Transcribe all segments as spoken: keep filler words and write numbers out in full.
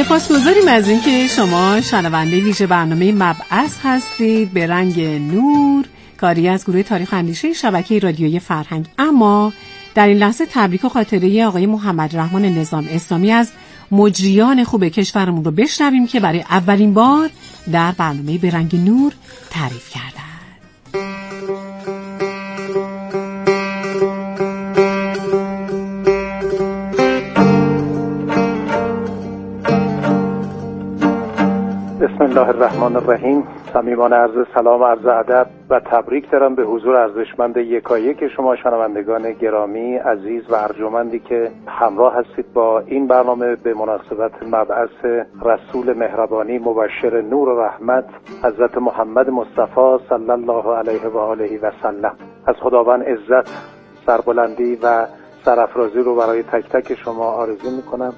سپاسگزاریم از اینکه شما شنونده ویژه برنامه مبعث هستید به رنگ نور، کاری از گروه تاریخ اندیشه شبکه رادیویی فرهنگ. اما در این لحظه تبریک و خاطره آقای محمد رحمان نظام اسلامی از مجریان خوب کشورمون رو بشنویم که برای اولین بار در برنامه به رنگ نور تعریف کردن. بسم الله الرحمن الرحیم. صمیمانه عرض سلام و عرض ادب و تبریک دارم به حضور ارزشمند یکایک شما شنوندگان گرامی عزیز و ارجمندی که همراه هستید با این برنامه به مناسبت مبعث رسول مهربانی مبشر نور و رحمت حضرت محمد مصطفی صلی الله علیه و آله و سلم. از خداوند عزت، سربلندی و سرافرازی رو برای تک تک شما آرزو میکنم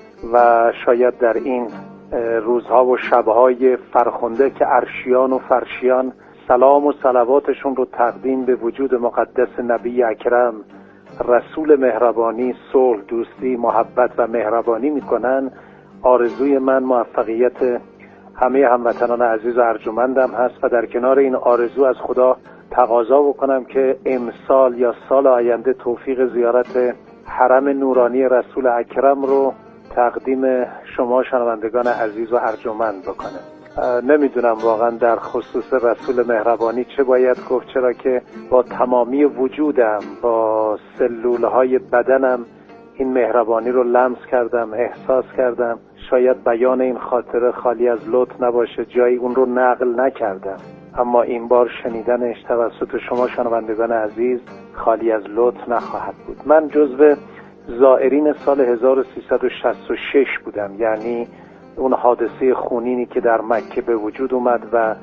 و شاید در این روزها و شبهای فرخنده که عرشیان و فرشیان سلام و صلواتشون رو تقدیم به وجود مقدس نبی اکرم رسول مهربانی صلح، دوستی، محبت و مهربانی میکنن، آرزوی من موفقیت همه هموطنان عزیز و ارجمندم هست و در کنار این آرزو از خدا تقاضا بکنم که امسال یا سال آینده توفیق زیارت حرم نورانی رسول اکرم رو تقدیم شما شنوندگان عزیز و ارجمند بکنه. نمیدونم واقعا در خصوص رسول مهربانی چه باید گفت، چرا که با تمامی وجودم، با سلولهای بدنم این مهربانی رو لمس کردم، احساس کردم. شاید بیان این خاطره خالی از لطف نباشه، جایی اون رو نقل نکردم، اما این بار شنیدنش توسط شما شنوندگان عزیز خالی از لطف نخواهد بود. من جزو زائرین سال هزار و سیصد و شصت و شش بودم، یعنی اون حادثه خونینی که در مکه به وجود اومد و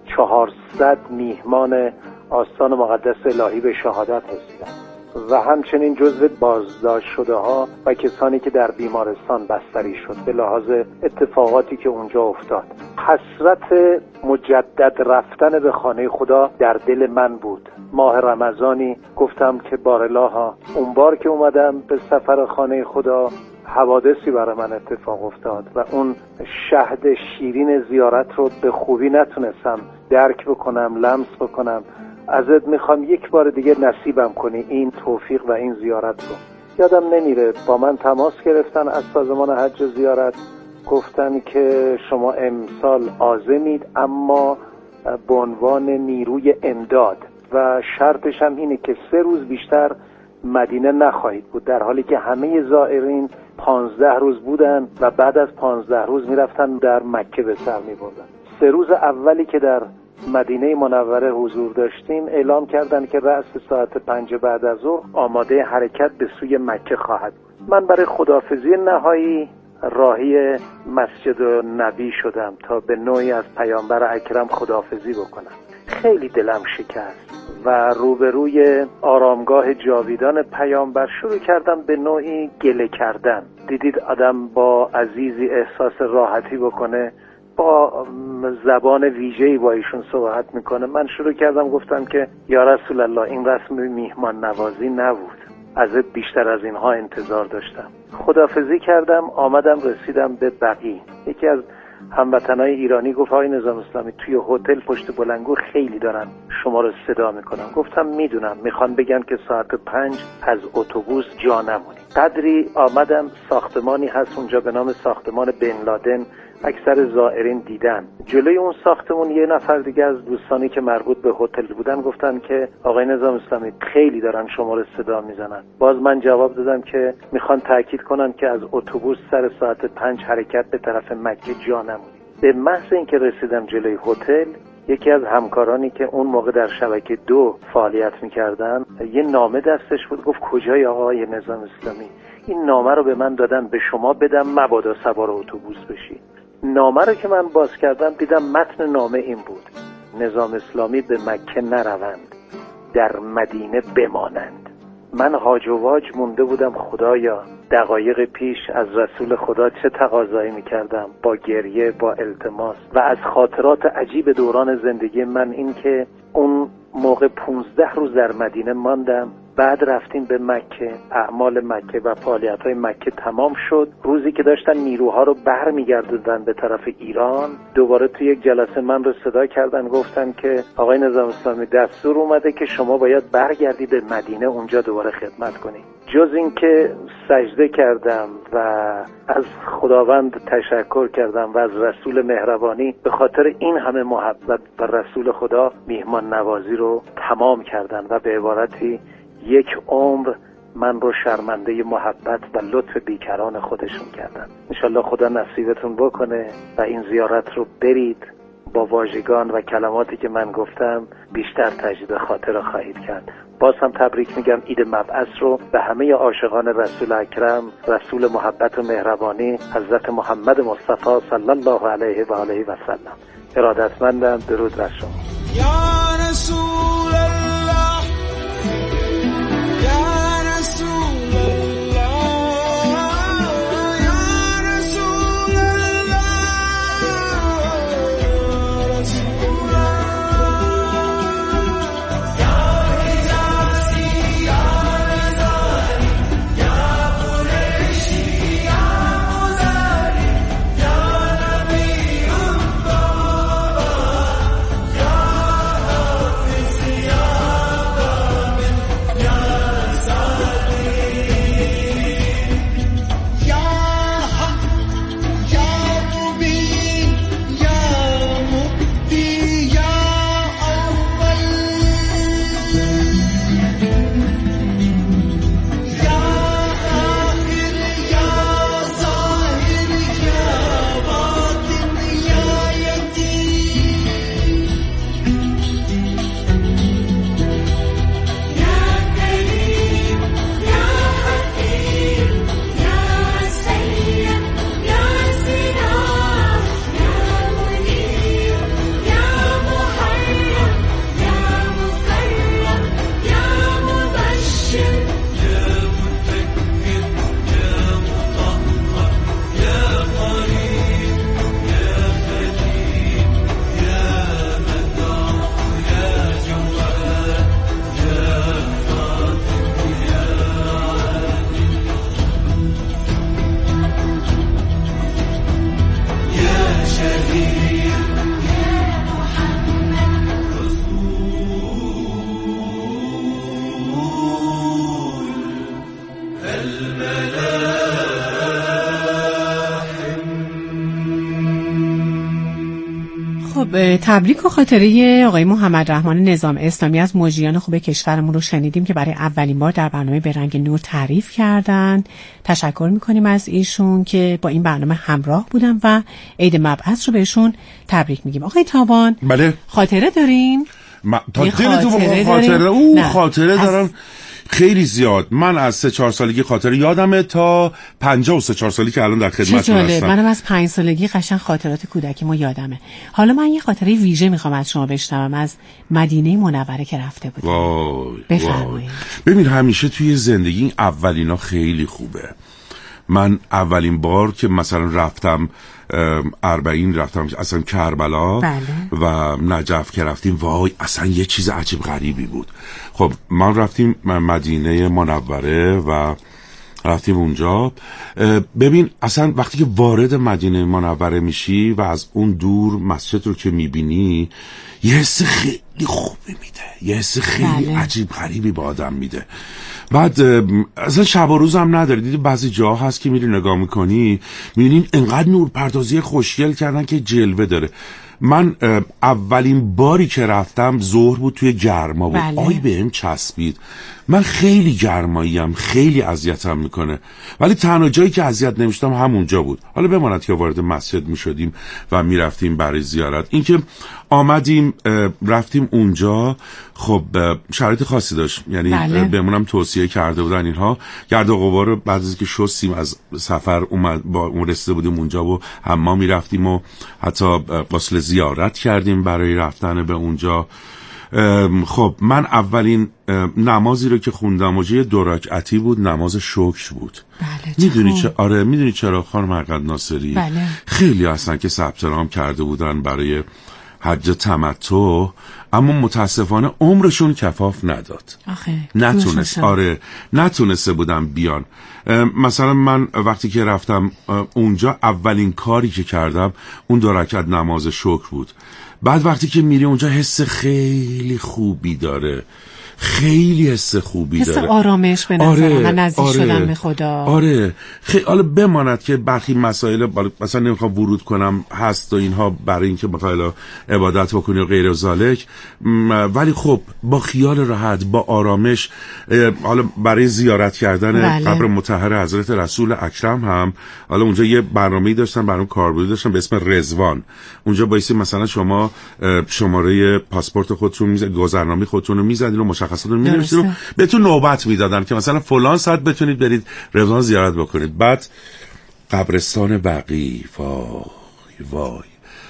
چهارصد میهمان آستان مقدس الهی به شهادت رسیدن و همچنین جزو بازداشت شده ها و کسانی که در بیمارستان بستری شد به لحاظ اتفاقاتی که اونجا افتاد. حسرت مجدد رفتن به خانه خدا در دل من بود. ماه رمضانی گفتم که بارالله، اون بار که اومدم به سفر خانه خدا حوادثی برای من اتفاق افتاد و اون شهد شیرین زیارت رو به خوبی نتونستم درک بکنم، لمس بکنم. ازت میخوام یک بار دیگه نصیبم کنی این توفیق و این زیارت رو. یادم نمیره با من تماس گرفتن از سازمان حج زیارت، گفتن که شما امسال عازمید اما به عنوان نیروی امداد و شرطش هم اینه که سه روز بیشتر مدینه نخواهید بود، در حالی که همه زائرین پانزده روز بودن و بعد از پانزده روز میرفتن در مکه به سر میبردن. سه روز اولی که در مدینه منوره حضور داشتیم اعلام کردن که رأس ساعت پنج بعد از ظهر آماده حرکت به سوی مکه خواهد. من برای خداحافظی نهایی راهی مسجد نبی شدم تا به نوعی از پیامبر اکرم خداحافظی بکنم. خیلی دلم شکست و روبروی آرامگاه جاویدان پیامبر شروع کردم به نوعی گله کردن. دیدید آدم با عزیزی احساس راحتی بکنه، با زبان ویژه‌ای با ایشون صحبت میکنه. من شروع کردم گفتم که یا رسول الله، این رسم میهمان نوازی نبود، ازت بیشتر از اینها انتظار داشتم. خداحافظی کردم، آمدم رسیدم به بقیع. یکی از هموطنای ایرانی گفت آقای نظام اسلامی توی هتل پشت بلندگو خیلی دارن شما رو صدا میکنن. گفتم میدونم، میخوان بگن که ساعت پنج از اتوبوس جا نمونی. قدری آمدم، ساختمانی هست اونجا به نام ساختمان بن لادن، اکثر زائرین دیدن. جلوی اون ساختمون یه نفر دیگه از دوستانی که مربوط به هتل بودن گفتن که آقای نظام اسلامی خیلی دارن شما رو صدا میزنن. باز من جواب دادم که میخوان تاکید کنن که از اتوبوس سر ساعت پنج حرکت به طرف مکه جا نمونید. به محض اینکه رسیدم جلوی هتل، یکی از همکارانی که اون موقع در شبکه دو فعالیت میکردن یه نامه دستش بود. گفت کجای آقای نظام اسلامی؟ این نامه رو به من دادن به شما بدم مبادا سوار اتوبوس بشی. نامه رو که من باز کردم دیدم متن نامه این بود: نظام اسلامی به مکه نروند، در مدینه بمانند. من هاج و واج مونده بودم، خدایا دقایق پیش از رسول خدا چه تقاضایی میکردم، با گریه، با التماس و از خاطرات عجیب دوران زندگی من این که اون موقع پونزده روز در مدینه ماندم بعد رفتیم به مکه، اعمال مکه و فعالیت‌های مکه تمام شد. روزی که داشتن نیروها رو برمیگردوندن به طرف ایران، دوباره توی یک جلسه من رو صدا کردن، گفتن که آقای نظام اسلامی دستور اومده که شما باید برگردی به مدینه، اونجا دوباره خدمت کنی. جز این که سجده کردم و از خداوند تشکر کردم و از رسول مهربانی به خاطر این همه محبت و رسول خدا میهمان نوازی رو تمام کردن و به عبارتی یک عمر من رو شرمنده محبت و لطف بیکران خودشون کردن. انشالله خدا نصیبتون بکنه و این زیارت رو برید، با واژگان و کلماتی که من گفتم بیشتر تجدید خاطر خواهید کرد. باز هم تبریک میگم عید مبعث رو به همه عاشقان رسول اکرم، رسول محبت و مهربانی حضرت محمد مصطفی صلی الله علیه و آله و سلم. ارادتمندم. درود بر شما. یا رسول الله، یا رسول الله، یا رسول الله، رسول الله، یا حجازی، یا رضایی، یا قریشی، یا مزاری، یا نبی الله، یا حافظ، یا ضامن، یا ساقی، یا حق، یا مبین، یا مبدی، یا اول، یا آخر، یا ظاهر، یا باطن، یا یتیم، یا کریم، یا حکیم، یا سید، یا سلام، یا منیر، یا محرم، یا مکرم، یا مبشر، یا متکبر، یا مطهر، یا قریب، یا خلیل، یا مدام، یا جواد، یا فاطم، یا علی، یا شهید، یا محمد خب تبریک و خاطره آقای محمد رحمان نظام اسلامی از مجریان خوب کشورمون رو شنیدیم که برای اولین بار در برنامه به رنگ نور تعریف کردن. تشکر میکنیم از ایشون که با این برنامه همراه بودن و عید مبعث رو بهشون تبریک میگیم. آقای تابان، بله خاطره دارین؟ ما تا یه دلتون خاطره خاطره دارین؟ او نه. خاطره از- دارن خیلی زیاد. من از سه چهار سالگی خاطره یادمه تا پنجاه و سه چهار سالی که الان در چه خدمتتون جالب، هستم. منم از پنج سالگی قشنگ خاطرات کودکی ما یادمه. حالا من یه خاطره ویژه میخوام از شما بشنوم از مدینه منوره که رفته بودیم. وای بفرمایید. وای. ببین همیشه توی زندگی این اولینا خیلی خوبه. من اولین بار که مثلا رفتم اربعین، رفتم اصلا کربلا بله. و نجف که رفتیم، وای اصلا یه چیز عجیب غریبی بود. خب من رفتیم مدینه منوره و رفتیم اونجا. ببین اصلا وقتی که وارد مدینه منوره میشی و از اون دور مسجد رو که میبینی، یه حس خیلی خوبی میده، یه حس خیلی بله. عجیب غریبی به آدم میده. بعد اصلا شب و روز هم نداره. دیدی بعضی جا هست که میری نگاه میکنی میبینین انقدر نورپردازی خوشگل کردن که جلوه داره. من اولین باری که رفتم ظهر بود، توی گرما بود. بله. آی بهم چسبید. من خیلی گرماییم، خیلی اذیتم میکنه، ولی تنها جایی که اذیت نمیشدم همونجا بود. حالا بماند که وارد مسجد میشدیم و میرفتیم برای زیارت. اینکه آمدیم رفتیم اونجا، خب شرایط خاصی داشت، یعنی بله. بهمونم توصیه کرده بودن اینها. گرد و غبار رو بعد از که شستیم از سفر اومد با اون رسیده بودیم اونجا و حمام میرفتیم و حتی غسل زیارت کردیم برای رفتن به اونجا. خب من اولین نمازی رو که خوندم وجه دو رکعتی بود، نماز شکر بود. بله. میدونی چه؟ آره میدونی چرا خانم مرقد ناصری؟ بله. خیلی هستن که ثبت نام کرده بودن برای حج تمتع، اما متاسفانه عمرشون کفاف نداد. آخه نتونست. آره نتونسته بودم بیان. مثلا من وقتی که رفتم اونجا اولین کاری که کردم اون دو رکعت نماز شکر بود. بعد وقتی که میری اونجا حس خیلی خوبی داره، خیلی حس خوبی حس داره، حس آرامش به نظر آره، من نزدیک آره، شدن به خدا. آره خیلی. حالا بماند که برخی مسائل مثلا نمیخوام ورود کنم هست و اینها برای اینکه بخوای عبادت بکنی و غیر ذالک، ولی خب با خیال راحت، با آرامش، حالا برای زیارت کردن بله. قبر مطهر حضرت رسول اکرم هم حالا اونجا یه برنامه‌ای داشتن، برام کاربردی داشتن به اسم رضوان. اونجا بایستی مثلا شما شماره پاسپورت خودتون میز گذرنامه خودتون رو میزدین و مشخصاتتون رو می‌نوشتین و بهتون نوبت میدادن که مثلا فلان ساعت بتونید برید رضوان زیارت بکنید. بعد قبرستان بقیع، وای وای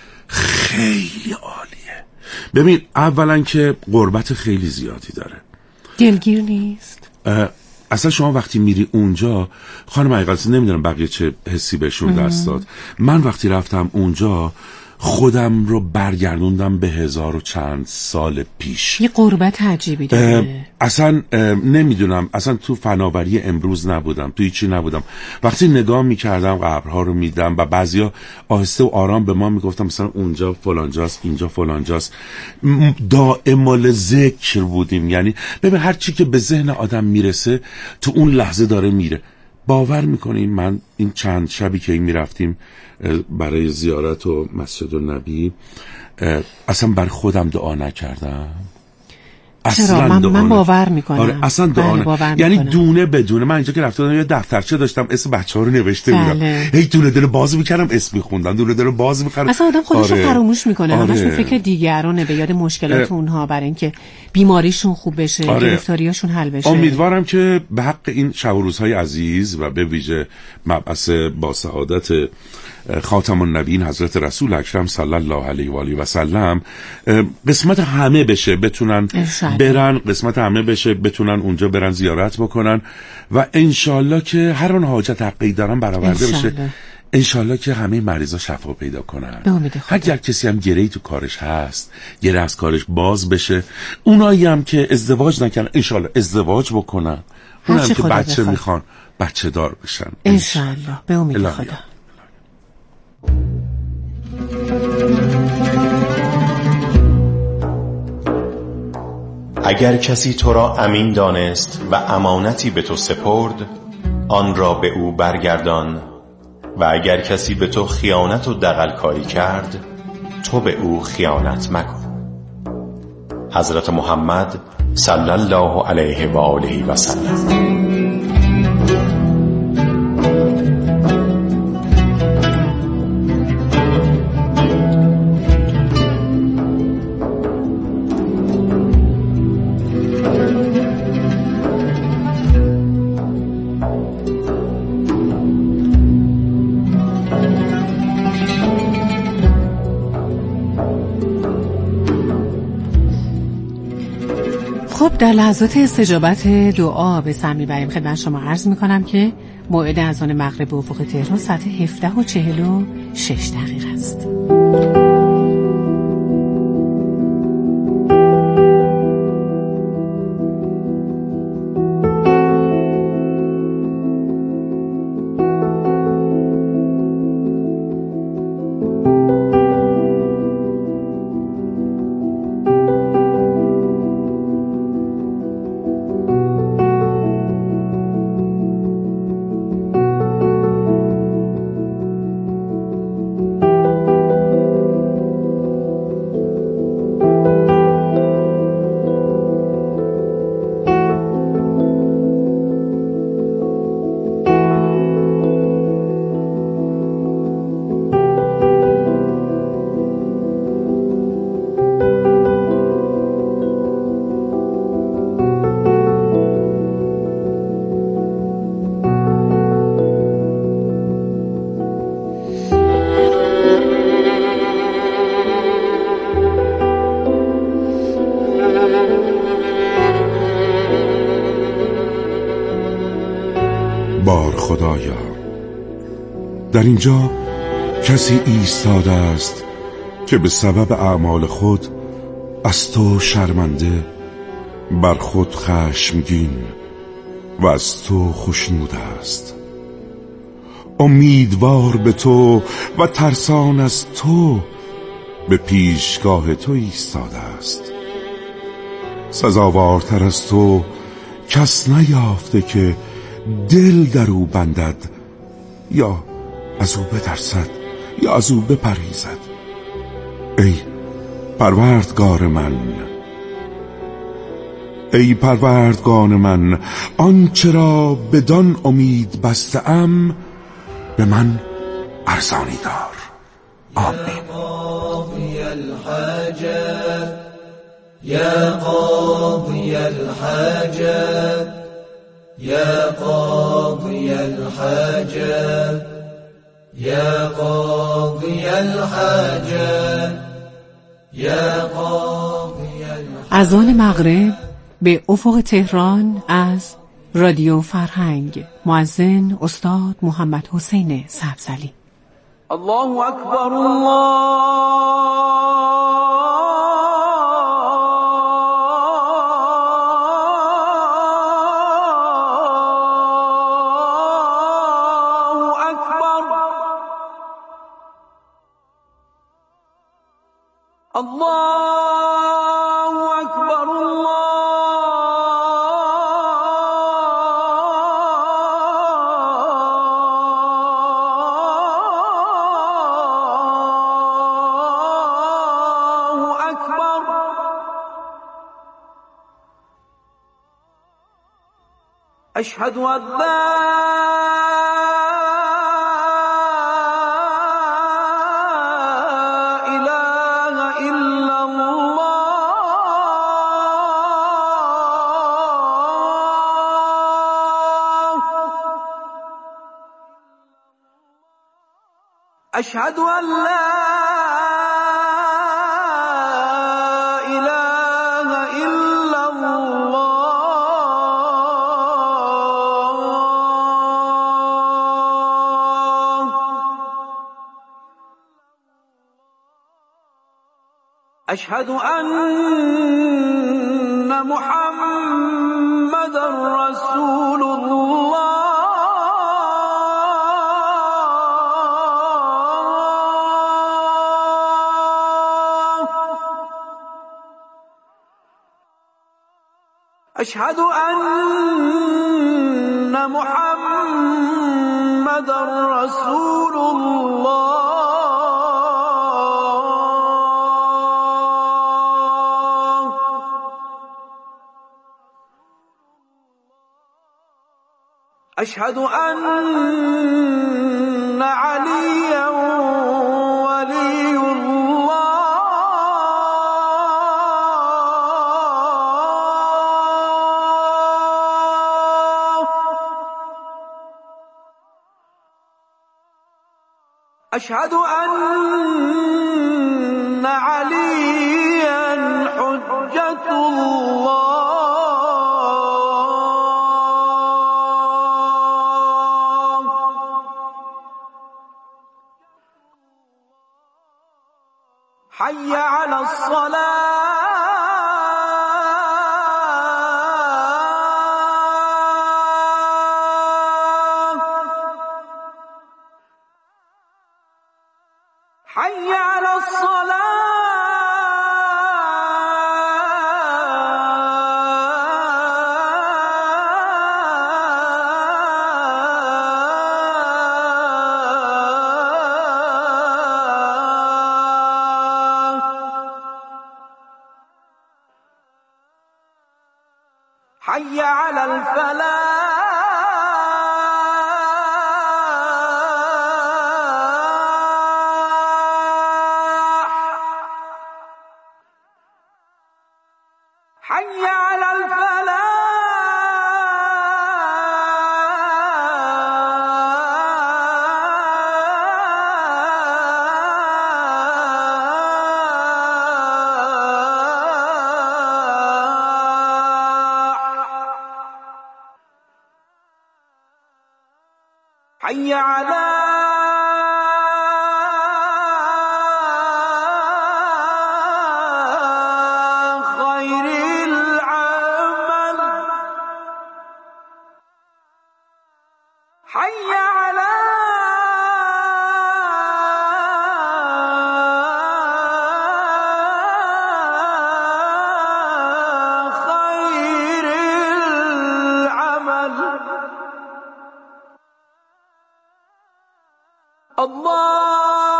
خیلی عالیه. ببین اولا که قربت خیلی زیادی داره، دلگیر نیست. اصلا شما وقتی میری اونجا، خانم حقیقتا نمیدونم بقیه چه حسی بهشون دست داد، من وقتی رفتم اونجا خودم رو برگردوندم به هزار و چند سال پیش. یه قربت عجیبی داره. اصلا نمیدونم، اصلا تو فناوری امروز نبودم، تو هیچی نبودم. وقتی نگاه میکردم قبرها رو میدم و بعضیا آهسته و آرام به ما میگفتم مثلا اونجا فلانجاست، اینجا فلانجاست. دائم الذکر بودیم، یعنی ببین هر چی که به ذهن آدم میرسه تو اون لحظه داره میره. باور میکنین من این چند شبی که میرفتیم برای زیارت و مسجد النبی اصلا برای خودم دعا نکردم. اصلا من, من باور میکنم. آره اصلا دعا نه. یعنی دونه بدونه. من اینجا که رفتم یه دفترچه داشتم اسم بچه‌ها رو نوشته بودم. بله. هی دونه دونه باز میکردم اسم میخوندم، دونه دونه باز میکردم. اصلا آدم خودش رو آره. فراموش میکنه. آره. همش به فکر دیگرانه، به یاد مشکلات اونها برای اینکه بیماریشون خوب بشه، آره. گرفتاریاشون حل بشه. امیدوارم که به حق این شب و روزهای عزیز و به ویژه مبعث با سعادت خاتم النبیین حضرت رسول اکرم صلی الله علیه و آله و سلم قسمت همه بشه، بتونن برن قسمت همه بشه، بتونن اونجا برن زیارت بکنن و انشالله که هر اون حاجت حقی دارن برآورده بشه. انشالله که همه مریضا شفا پیدا کنن. اگر کسی هم گرهی تو کارش هست، گره از کارش باز بشه. اونایی هم که ازدواج نکنن انشالله ازدواج بکنن. اونایی هم که بچه بخواد. میخوان بچه دار بشن انشالله. به امید خدا. اگر کسی تو را امین دانست و امانتی به تو سپرد، آن را به او برگردان، و اگر کسی به تو خیانت و دغل کاری کرد، تو به او خیانت مکن. حضرت محمد صلی الله علیه و آله و سلم. خب در لحظات استجابت دعا به سمی بریم خدمت شما عرض میکنم که موعد اذان مغرب به افق تهران ساعت هفده و چهل و شش دقیقه است. بار خدایا، در اینجا کسی ایستاده است که به سبب اعمال خود از تو شرمنده، بر خود خشمگین و از تو خوشنود است. امیدوار به تو و ترسان از تو به پیشگاه تو ایستاده است. سزاوارتر از تو کس نیافته که دل در او بندد، یا از او بترسد یا از او بپرهیزد. ای پروردگار من، ای پروردگار من، آنچه را بدان امید بسته‌ام به من ارزانی دار. آمین. قاضي الحاجات يا قاضي الحاجات يا قاضي الحاجات يا قاضي الحاجات يا قاضي الحاجات. اذان مغرب به افق تهران از رادیو فرهنگ. مؤذن استاد محمد حسین سبزعلی. الله اکبر الله اکبر. الله اکبر الله اکبر. اشهد ان لا أشهد أن لا إله إلا الله. أشهد أن محمد رسول الله. أشهد أن محمد رسول الله. أشهد أن عليا ولي الله. أشهد أن عليا حجة الله. حي على الصلاة. حي على الصلاة. حي على الفلاح. حي على الفلاح. حي على حي على خير العمل. الله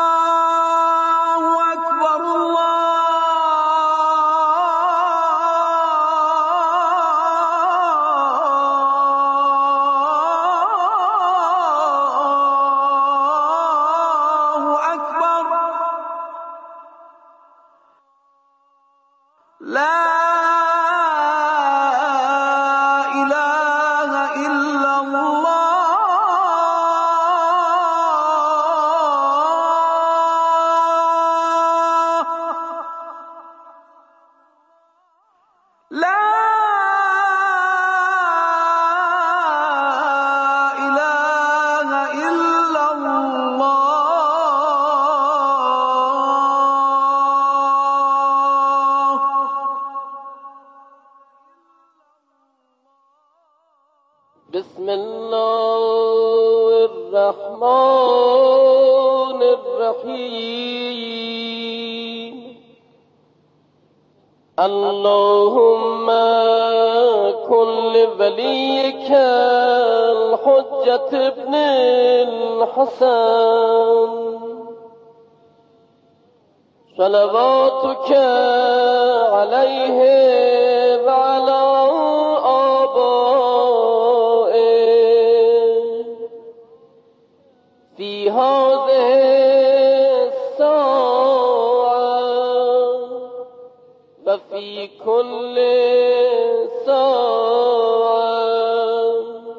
أكبر الله أكبر. لا إله إلا الله. لا إله إلا الله. بسم الله الرحمن الرحيم. اللهم كن لوليك الحجة ابن الحسن صلواتك عليه وعلى آبائه في هذه الساعة وفي كل ساعة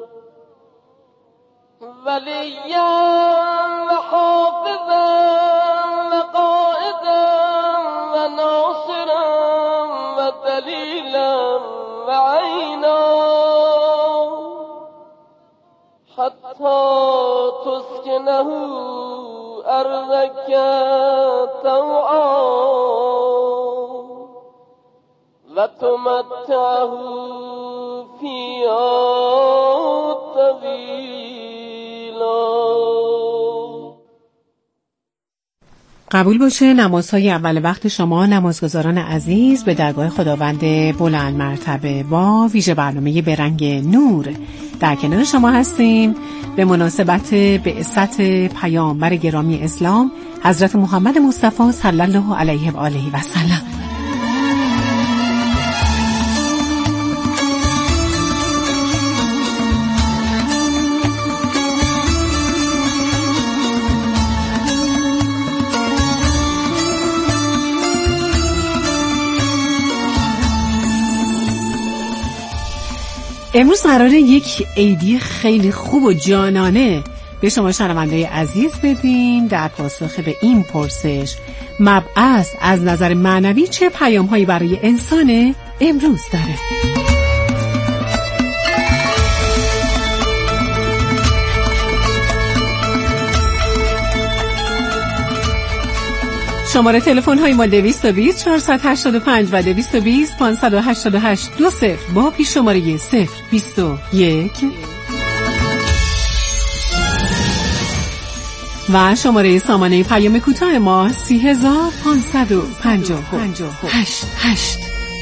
وليا وحافظا وقائدا وناصرا ودليلا وعينا حتى تسكنه أرضك طوعا وتمتعه فيها طويلا. قبول باشه نمازهای اول وقت شما نمازگزاران عزیز به درگاه خداوند بلند مرتبه با ویژه برنامه به رنگ نور در کنار شما هستیم به مناسبت بعثت پیامبر گرامی اسلام حضرت محمد مصطفی صلی الله علیه و آله و سلم. امروز قراره یک ایدی خیلی خوب و جانانه به شما شنونده‌های عزیز بدیم در پاسخ به این پرسش: مبعث از نظر معنوی چه پیام‌هایی برای انسان امروز داره؟ شماره تلفن های ما دویست و بیست چهارصد و هشتاد و پنج و دویست و بیست پانصد و هشتاد و هشت دو صفر با پیش شماره صفر بیست و یک و شماره سامانه پیام کوتاه ما سی هزار پانصد و پنجاه و هشت هشت.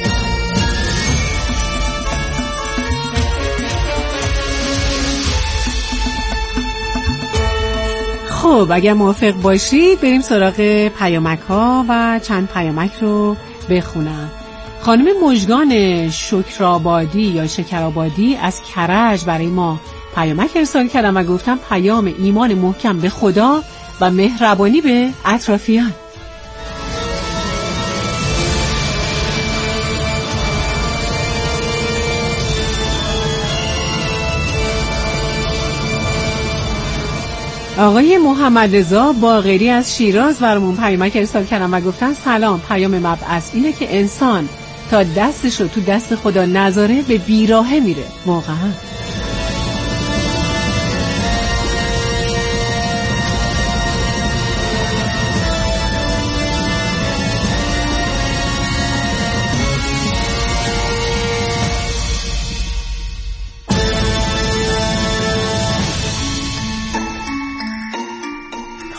خب اگر موافق باشید بریم سراغ پیامک ها و چند پیامک رو بخونم. خانم مژگان شکرآبادی یا شکرآبادی از کرج برای ما پیامک ارسال کردم و گفتم پیام ایمان محکم به خدا و مهربانی به اطرافیان. آقای محمد رضا باقری از شیراز برامون پیامک ارسال کردن و گفتن سلام، پیام مبعث اینه که انسان تا دستش رو تو دست خدا نذاره به بیراهه میره. واقعا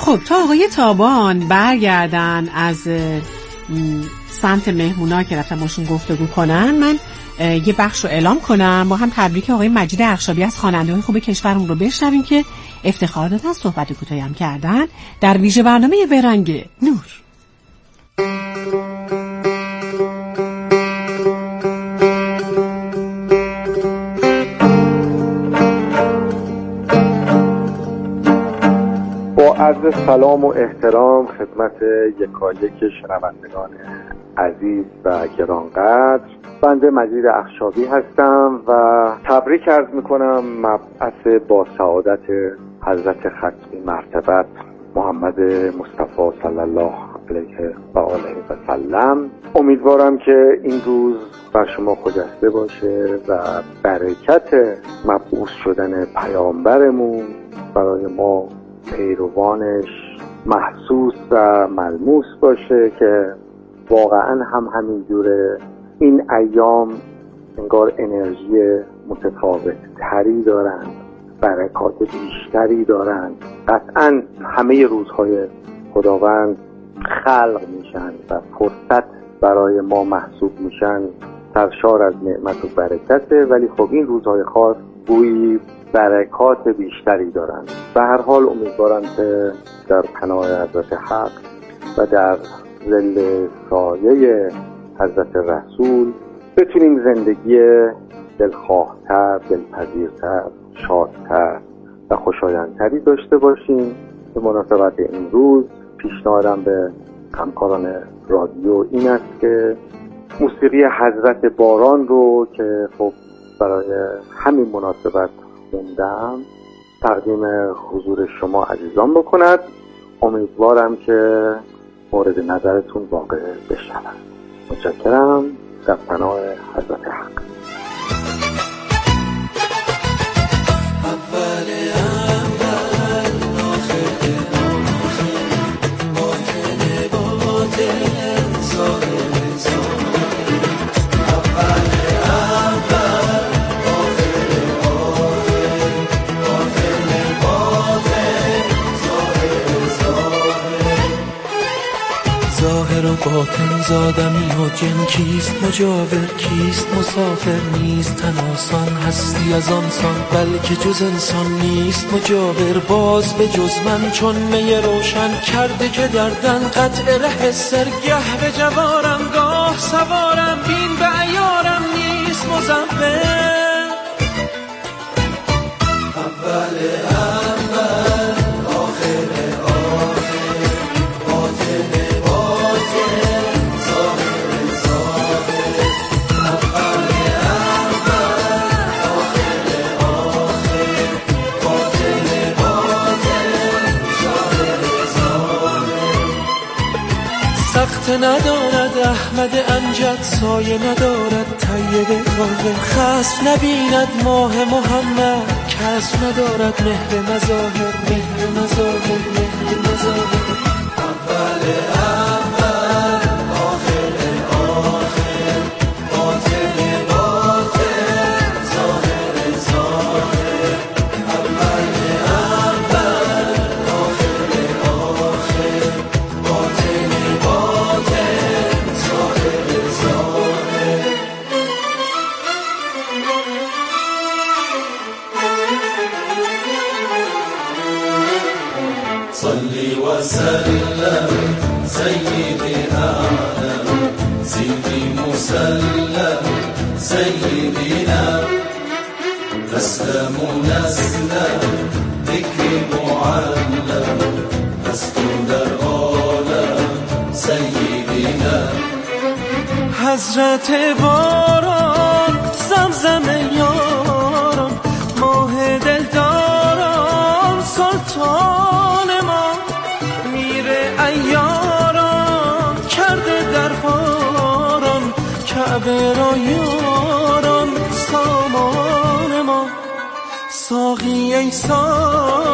خب تا آقای تابان برگردن از سمت مهمونا که رفتن باشون گفتگو کنن، من یه بخش رو اعلام کنم. با هم تبریک آقای مجید اخشابی از خواننده‌های خوب کشورمون رو بشنویم که افتخار دادن، صحبت کوتاهی هم کردن در ویژه برنامه برنگ نور. با عرض سلام و احترام خدمت یکایک شنوندگان عزیز و گرانقدر، بنده مجید اخشابی هستم و تبریک عرض میکنم مبعث با سعادت حضرت ختمی مرتبت محمد مصطفی صلی الله علیه و آله و سلم. امیدوارم که این روز بر شما خجسته باشه و برکت مبعوث شدن پیامبرمون برای ما پیروانش محسوس و ملموس باشه که واقعا هم همین جوره این ایام انگار انرژی متفاوت تری دارن، برکات بیشتری دارن. قطعا همه روزهای خداوند خلق میشن و فرصت برای ما محسوب میشن، سرشار از نعمت و برکته، ولی خب این روزهای خاص گویی برکات بیشتری دارن. به هر حال امیدوارم که در پناه حضرت حق و در ظل سایه حضرت رسول بتونیم زندگی دلخواهتر، دلپذیرتر، شادتر و خوشایندتری داشته باشیم. به مناسبت این روز پیشنهادم به همکاران رادیو این است که موسیقی حضرت باران رو که خب برای همین مناسبت خوندم تقدیم حضور شما عزیزان بکند. امیدوارم که مورد نظرتون واقع بشود. متشکرم. در پناه حضرت حق. ظاهر و باطن زادمی و جن، کیست مجاور کیست مسافر، نیست تن آسان هستی از آنسان، بلکه جز انسان نیست مجاور. باز به جز من چون می روشن کرده که دردن قطع ره سرگه به جوارم، گاه سوارم بین به عیارم نیست مزور. اول اول آخر آخر، باطن سخت ندارد احمد امجد، سایه ندارد طیب طاهر، خصف نبیند ماه محمد، کسب ندارد مهر مظاهر، مهر مظاهر، مهر مظاهر. اول اول آخر آخر، باطن باطن، ظاهر ظاهر. اول اول آخر آخر، باطن باطن، ظاهر ظاهر. صلی و سلم سیدی اعلم، سیدی مسلم سیدینا، اسلم نسلم ذکری معلم، از تو در عالم سیدینا. حضرت باران زمزم یاران، ماه دلداران سلطان ما، میره ایاران کرده در باران، کعبه را یاران سامان ما. ساقی ای ساقی